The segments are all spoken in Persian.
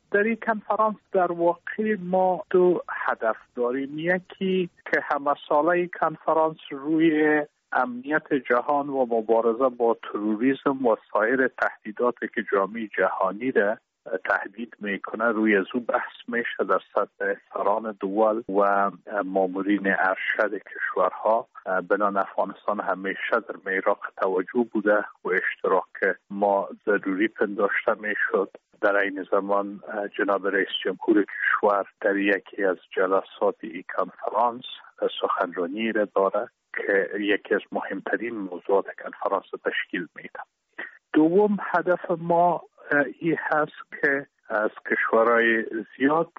در این کنفرانس در واقع ما دو هدف داریم. یکی که همه ساله کنفرانس روی امنیت جهان و مبارزه با تروریسم و سایر تهدیداتی که جامعه جهانی را تهدید میکنه روی از او بحث میشه در سطح سران دول و مامورین ارشد کشورها. بنان افغانستان همیشه در میراق توجه بوده و اشتراک ما ضروری پنداشته میشد. در این زمان جناب رئیس جمهور کشور در یکی از جلسات این کنفرانس سخنرانی را داره که یکی از مهمترین موضوعات کنفرانس تشکیل میده. دوم هدف ما این هست که از کشورهای زیاد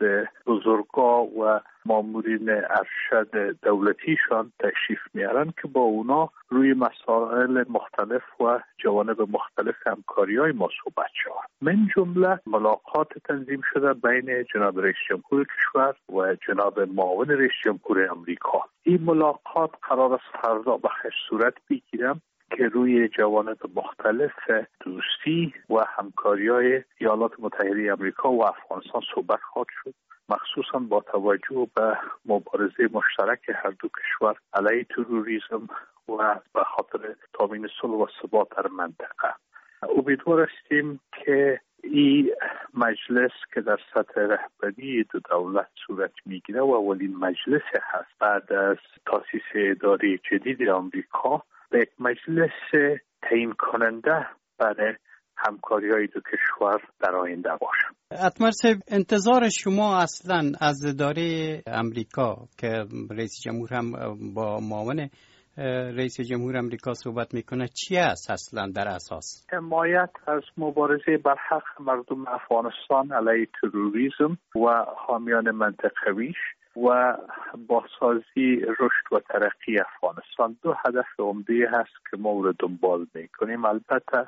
بزرگا و مامورین ارشد دولتیشان تشریف میارن که با اونا روی مسائل مختلف و جوانب مختلف همکاری‌های ما صحبت شود. من جمله ملاقات تنظیم شده بین جناب رئیس جمهور کشور و جناب معاون رئیس جمهور امریکا. این ملاقات قرار است فردا به خیر صورت بگیرم که روی جوانب مختلف دوستی و همکاری‌های ایالات متحده آمریکا و افغانستان صحبت خواهد شد، مخصوصا با توجه به مبارزه مشترک هر دو کشور علیه تروریسم و به خاطر تامین صلح و ثبات در منطقه. امیدوار هستیم که این مجلس که در سطح رهبری دو دولت صورت میگیره و اولین مجلس هست بعد از تاسیس اداره جدید آمریکا، به یک مجلس تعیین کننده برای همکاری‌های دو کشور در آینده باشد. اتمر صاحب، انتظار شما اصلا از اداره امریکا که رئیس جمهور هم با معاون رئیس جمهور امریکا صحبت میکنه چی است اصلا در اساس؟ حمایت از مبارزه بر حق مردم افغانستان علیه تروریسم و حامیان منطقویش و بازسازی رشد و ترقی افغانستان دو هدف عمده هست که ما رو دنبال میکنیم. البته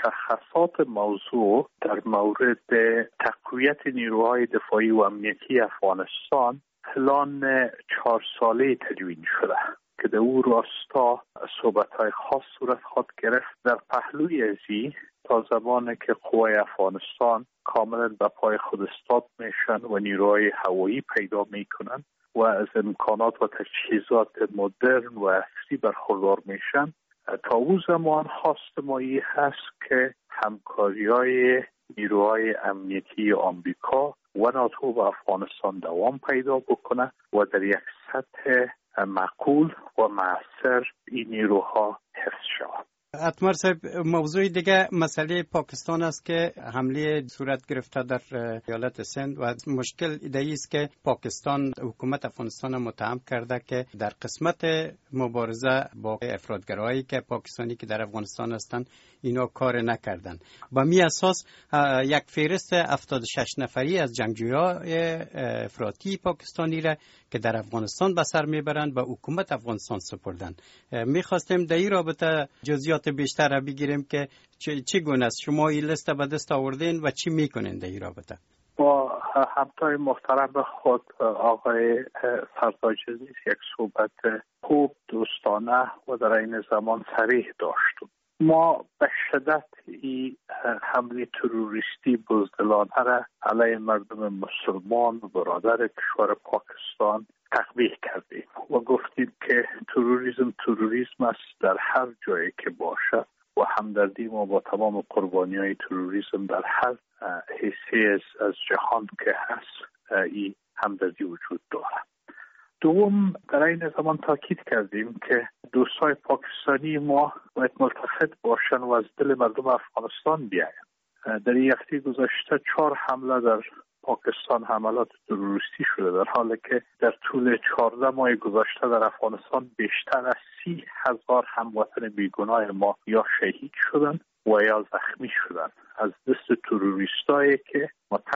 مشخصات موضوع در مورد تقویت نیروهای دفاعی و امنیتی افغانستان پلان 4 ساله تدوین شده که در او راستا صحبت‌های خاص صورت خواهد گرفت. در پهلوی ازی تا زمانی که قوای افغانستان کاملا به پای خود استاد میشن و نیروهای هوایی پیدا میکنن و از امکانات و تجهیزات مدرن و عصری برخوردار میشن، تا او زمان خواست ما این هست که همکاری‌های نیروهای امنیتی آمریکا و ناتو و افغانستان دوام پیدا بکنه و در یک سطح معقول و مؤثر این نیروها حفظ شود. اتمر صاحب، موضوع دیگه مسئله پاکستان است که حمله صورت گرفته در ایالت سند و مشکل ایده است که پاکستان حکومت افغانستان متهم کرده که در قسمت مبارزه با افراطگرایی که پاکستانی که در افغانستان هستند اینا کار نکردن. با می اساس یک فهرست 76 نفری از جنگجویان افراطی پاکستانی را که در افغانستان به سر میبرند به حکومت افغانستان سپردن. میخواستیم در این رابطه جزئیات بیشتر را بگیریم که چگونه است، شما این لیست به دست آوردین و چی میکنین در این رابطه؟ با همتای محترم خود آقای فرزاد عزیز یک صحبت خوب، دوستانه و در این زمان صریح داشتیم. ما به شدت این حمله تروریستی بزدلانه را علیه مردم مسلمان و برادر کشور پاکستان تقبیح کردیم و گفتیم که تروریسم است در هر جایی که باشه و همدردی ما با تمام قربانی‌های تروریسم در هر حیثیت از جهان که هست این همدردی وجود داره. دوم، در این زمان تاکید کردیم که دوستای پاکستانی ما باید ملتفت باشن و از دل مردم افغانستان بیاین. در یک هفته گذشته 4 حمله در پاکستان حملات تروریستی شده، در حالی که در طول 14 ماه گذشته در افغانستان بیشتر از 30,000 هموطن بیگناه ما یا شهید شدند و یا زخمی شدند از دست تروریستایی که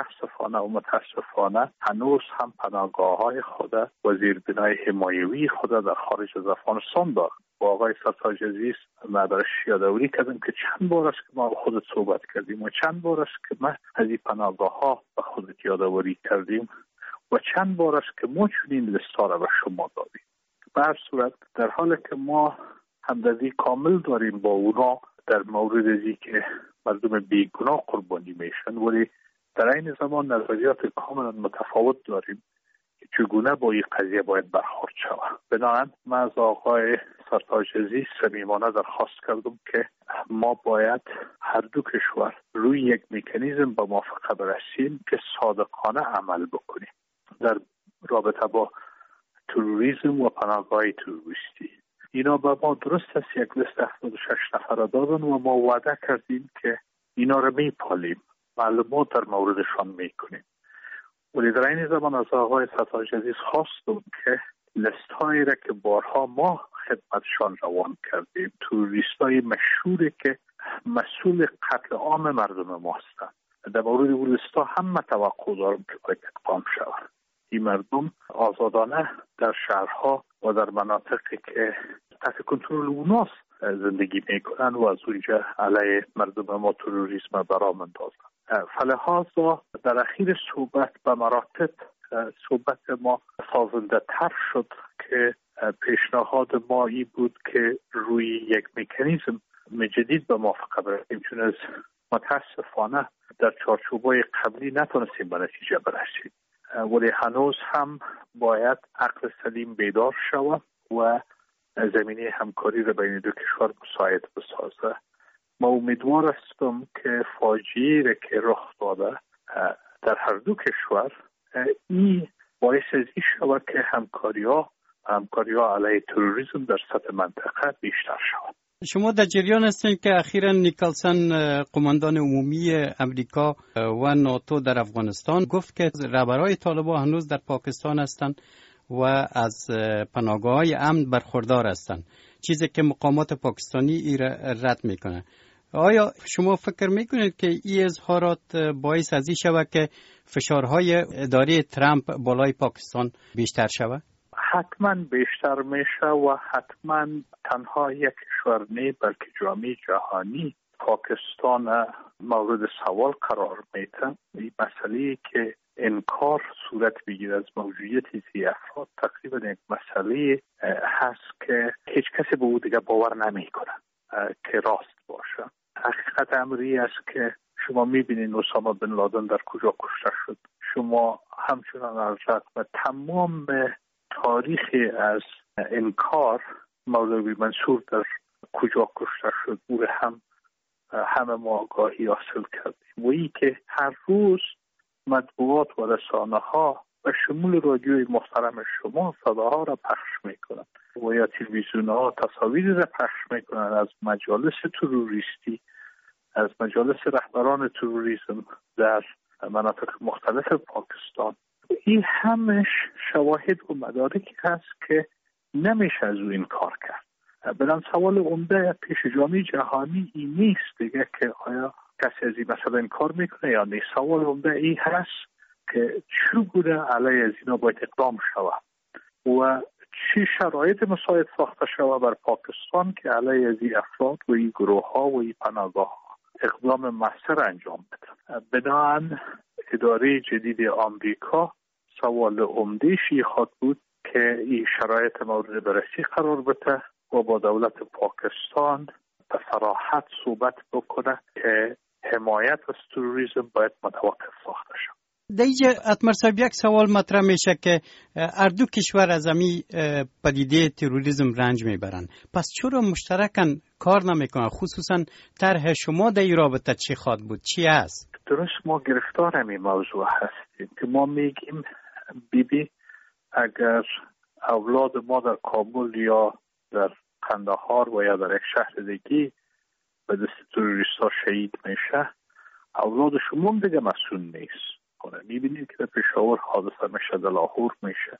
متاسفانه هنوز هم پناهگاه‌های خود و زیربنای حمایوی خود در خارج از افغانستان دارند. با آقای سرتاج عزیز مدرش یادآوری کردم که چند بار است که ما با خودت صحبت کردیم و چند بار است که ما از این پناهگاه‌ها به خودت یادآوری کردیم و چند بار است که ما چنین لیست‌ها را به شما دادیم. به هر صورت در حالی که ما همدردی کامل داریم با اونا در مورد ازی که مردم بیگناه قربانی میشن، ولی در این زمان نظریات کاملا متفاوت داریم که چگونه با این قضیه باید برخورد شود. بنابراین من از آقای ستایش عزیز صمیمانه درخواست کردم که ما باید هر دو کشور روی یک مکانیزم به موافقه برسیم که صادقانه عمل بکنیم در رابطه با تروریسم و پناهگاه تروریستی. اینا به ما درست است یک لیست 76 نفر دادن و ما وعده کردیم که اینا رو میپالیم، معلومات در موردشان میکنیم. ولی در این زمان از آقای ستایش عزیز خواستم که لیست هایی را که بارها ما خدمتشان روان کردیم، تروریست های مشهوری که مسئول قتل عام مردم ما هستند، در مورد اون لیست ها هم توقع دارم که باید اقدام شود. این مردم آزادانه در شهرها و در مناطقی که تحت کنترل اوناست زندگی میکنن و از اونجا علیه مردم ما تروریسم برام اندازن. فلهذا در اخیر صحبت به مراتب صحبت ما سازنده تر شد که پیشنهاد ما ای بود که روی یک مکانیزم جدید به موافقه برسیم، چون از متاسفانه در چارچوبای قبلی نتونستیم به نتیجه برسیم. ولی هنوز هم باید عقل سلیم بیدار شود و زمینه همکاری را بین دو کشور مساعد بسازه. ما امیدوار هستم که فاجعه‌ای را که رخ داده در هر دو کشور این باعث از این شود که همکاری ها علیه تروریسم در سطح منطقه بیشتر شود. شما در جریان هستید که اخیراً نیکلسن قماندان عمومی امریکا و ناتو در افغانستان گفت که رهبران طالبان هنوز در پاکستان هستند و از پناهگاه‌های امن برخوردار هستند، چیزی که مقامات پاکستانی ای را رد میکنه. آیا شما فکر میکنید که این اظهارات باعث از این شود که فشارهای اداره ترامپ بالای پاکستان بیشتر شود؟ حتما بیشتر میشه و حتما تنها یک کشور نه بلکه جامعه جهانی پاکستان مورد سوال قرار میده. این مسئله که انکار صورت بگیره از موجودیت این افراد تقریبا یک مسئله هست که هیچ کسی به او دیگه باور نمیکنه که راست باشه. حقیقت امری است که شما میبینید اسامه بن لادن در کجا کشته شد. شما همچنان از رقم تمام تاریخی از انکار مولوی منصور در کجا کشته شد او هم همه ما آگاهی حاصل کردیم و این که هر روز مطبوعات و رسانه ها و شمول رادیوی محترم شما صداها را پخش میکنند و یا تلویزیون ها تصاویر را پخش میکنند از مجالس تروریستی، از مجالس رهبران تروریسم در مناطق مختلف پاکستان. این همش شواهد و مدارکی هست که نمیشه از او انکار کرد. بلان سوال عمده پیش جامعه جهانی این نیست دیگه که آیا کسی از این مسئله انکار میکنه یا نیست. سوال عمده این هست که چگونه علیه از اینا باید اقدام شود و چی شرایط مساعد ساخته شود بر پاکستان که علیه از این افراد و این گروه ها و این پناهگاه ها اقدام مؤثر انجام بده. بنابراین اداره جدید آمریکا سوال عمده‌اش خواهد بود که این شرایط مورد بررسی قرار بده و با دولت پاکستان به صراحت صحبت بکنه که حمایت از تروریسم باید متوقف ساخته شد. دیگه اتمر صاحب یک سوال مطرح میشه که هر دو کشور از امی پدیده تروریسم رنج میبرن، پس چرا مشترکاً کار نمیکنن؟ خصوصا طرح شما در این رابطه چی خواهد بود؟ چی است؟ درست ما گرفتار همین موضوع هستیم که ما میگیم بیبی اگر اولاد ما در کابل یا در قندهار و یا در یک شهر دیگه به دست تروریست‌ها شهید میشه، اولاد شما دیگه مسئول نیست. میبینید که در پشاور حادثه میشه، در لاهور میشه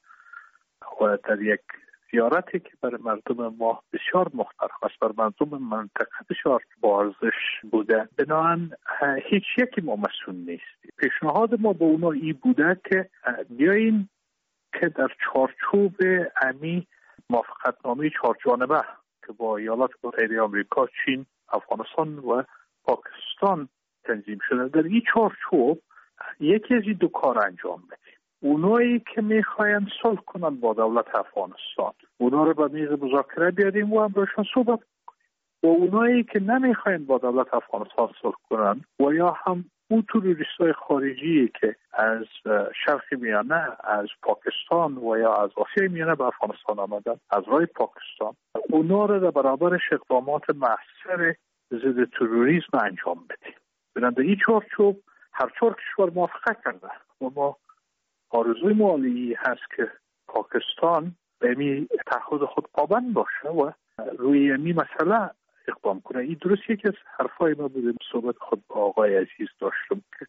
و در یک زیارتی که برای مردم ما بسیار محترم است، برای مردم منطقه بسیار با ارزش بوده. بنابراین هیچ یکی ما مسئول نیستیم. پیشنهاد ما به اونا ای بوده که بیاییم که در چارچوب امی موافقتنامه چهارجانبه که با ایالات متحده آمریکا، چین، افغانستان و پاکستان تنظیم شده، در این چارچوب یکی از این دو کار انجام بدیم. اونایی که میخواین صلح کنن با دولت افغانستان، اونا رو به میز مذاکره بیاریم و هم باشون صحبت کنیم. و اونایی که نمیخواین با دولت افغانستان صلح کنن و یا هم او تروریست‌های خارجی که از شرق میانه، از پاکستان و یا از آسیای میانه به افغانستان آمدن از راه پاکستان، اونا را در برابرش اقدامات مؤثر ضد تروریسم انجام بدیم. بنابراین این چارچوب هر 4 کشور موافقت کرده و ما آرزوی مالی هست که پاکستان به این تعهد خود پابند باشه و روی این مسئله اقدام کنه. این درسته که از حرفای ما بودیم صحبت خود با آقای عزیز داشتم که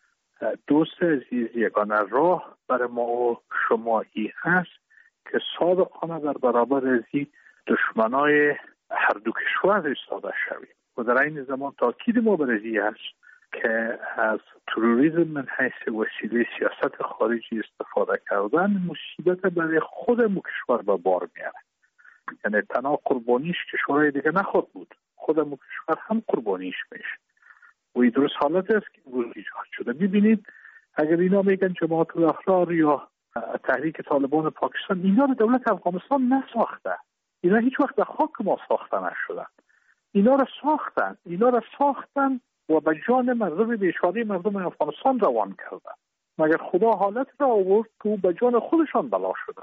دوست عزیز یگانه راه برای ما و شما ای هست که صادقانه در برابر از این دشمنای هر دو کشور ایستاده شویم و در این زمان تاکید ما بر این هست که از تروریسم من حیث وسیله سیاست خارجی استفاده کردن مصیبت برای خودمون کشور به بار میاره. یعنی تنها قربانیش کشورهای دیگه نخواد بود، خودمون کشور هم قربانیش میشه و این درست حالت است که امروز ایجاد شده. ببینید اگر اینا میگن جماعت الاحرار یا تحریک طالبان پاکستان، اینا رو دولت افغانستان نساخته، اینا هیچ وقت در خاک ما ساخته نشدن، اینا رو ساختن و به جان مردم بیچاره مردم افغانستان روان کردن. مگر خدا حالت را آورد که به جان خودشان بلا شده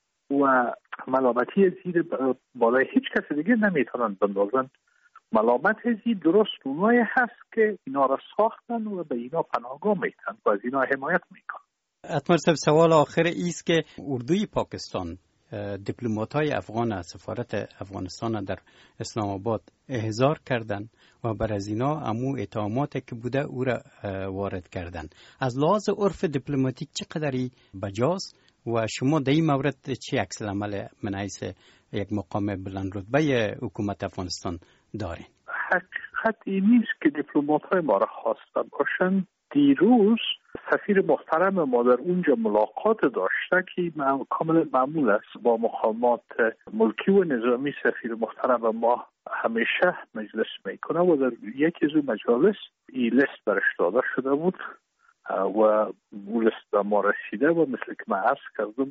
و ملامتی زیر بالای هیچ کس دیگه نمیتونن بندازن. ملامت زیر درست اونایی هست که اینا را ساختن و به اینا پناهگاه میتن و از اینا حمایت میکنن. اتمر صاحب، سوال آخر ایست که اردوی پاکستان دیپلمات‌های افغان از سفارت افغانستان در اسلام آباد احضار کردند و بر از اینا امو اتهاماتی که بوده او را وارد کردند. از لحاظ عرف دیپلماتیک چقدری بجاست و شما در این مورد چه عکس العمل من حیث یک مقام بلند رتبه حکومت افغانستان دارین؟ حقیقت این نیست که دیپلمات‌های ما را خواسته باشند. دیروز سفیر محترم ما در اونجا ملاقات داشته که کاملا معمول است با مقامات ملکی و نظامی. سفیر محترم ما همیشه مجلس میکنه و در یکی از مجالس این لیست برش داده شده بود و اون لیست به ما رسیده و مثل که من عرض کردم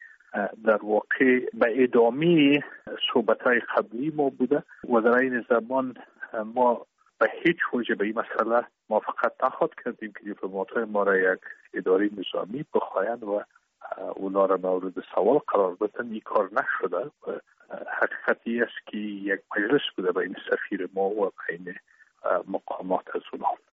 در واقع به ادامه صحبت‌های قبلی ما بوده و در این زمان ما به هیچ وجه به این مسئله موافقت نخواهد کردیم که دیپلمات‌های ما را یک اداره نظامی بخواهند و اونا را مورد سوال قرار بدن. این کار نشده و حقیقتی است که یک مجلس بوده بین سفیر ما و بین مقامات از اونا.